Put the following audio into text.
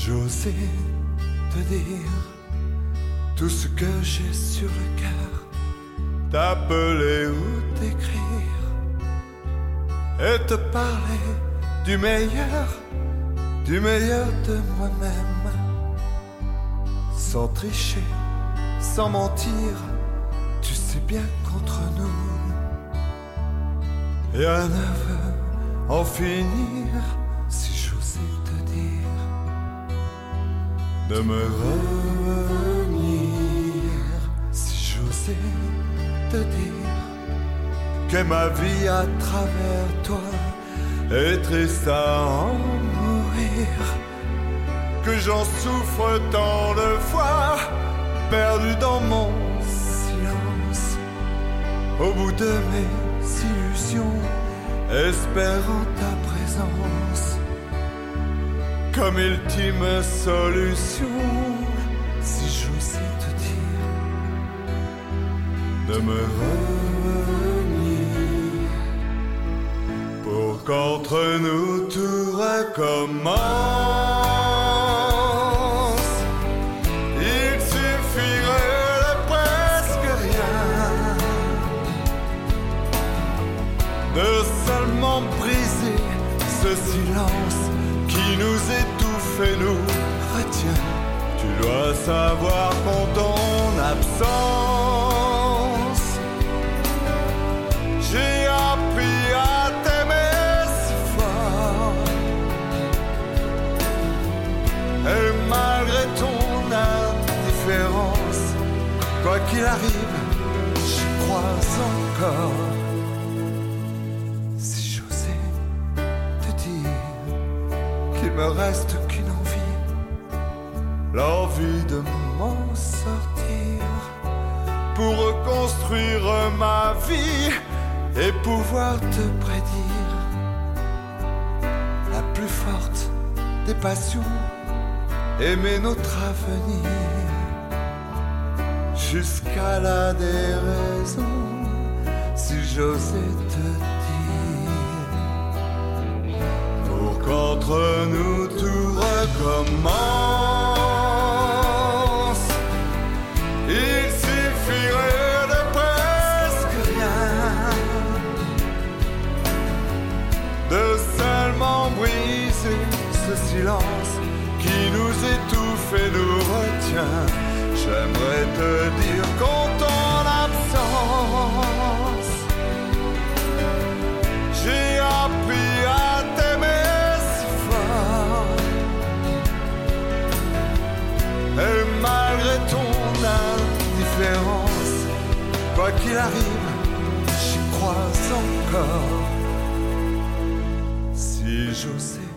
j'osais te dire tout ce que j'ai sur le cœur, t'appeler ou t'écrire et te parler du meilleur de moi-même, sans tricher, sans mentir, tu sais bien qu'entre nous, rien ne veut en finir. Si j'osais te dire de me revenir, si j'osais te dire que ma vie à travers toi est triste à en mourir, que j'en souffre tant de fois, perdu dans mon silence, au bout de mes illusions, espérant ta présence comme ultime solution. Si j'osais te dire de me revenir, pour qu'entre nous tout recommence, il suffirait de presque rien, de seulement briser ce silence qui nous étouffe et nous retient. Tu dois savoir qu'en ton absence, j'ai appris à t'aimer si fort, et malgré ton indifférence, quoi qu'il arrive, j'y crois encore. Il me reste qu'une envie, l'envie de m'en sortir, pour reconstruire ma vie et pouvoir te prédire la plus forte des passions, aimer notre avenir jusqu'à la déraison. Si j'osais te qu'entre nous tout recommence, il suffirait de presque rien, de seulement briser ce silence qui nous étouffe et nous retient. J'aimerais te dire qu'en ton absence, j'ai appris à et malgré ton indifférence, quoi qu'il arrive, j'y crois encore. Si j'osais